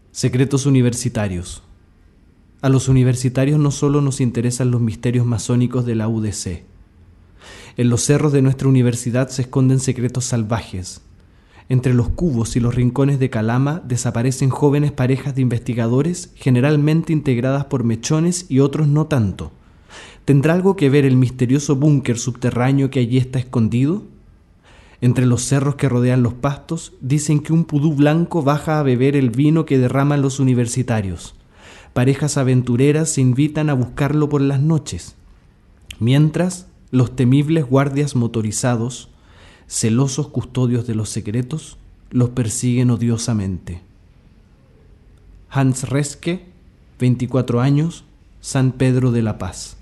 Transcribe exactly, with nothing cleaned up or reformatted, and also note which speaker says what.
Speaker 1: Secretos universitarios. A los universitarios no solo nos interesan los misterios masónicos de la U D C. En los cerros de nuestra universidad se esconden secretos salvajes. Entre los cubos y los rincones de Calama desaparecen jóvenes parejas de investigadores, generalmente integradas por mechones y otros no tanto. ¿Tendrá algo que ver el misterioso búnker subterráneo que allí está escondido? Entre los cerros que rodean los pastos, dicen que un pudú blanco baja a beber el vino que derraman los universitarios. Parejas aventureras se invitan a buscarlo por las noches. Mientras, los temibles guardias motorizados, celosos custodios de los secretos, los persiguen odiosamente. Hans Reske, veinticuatro años, San Pedro de la Paz.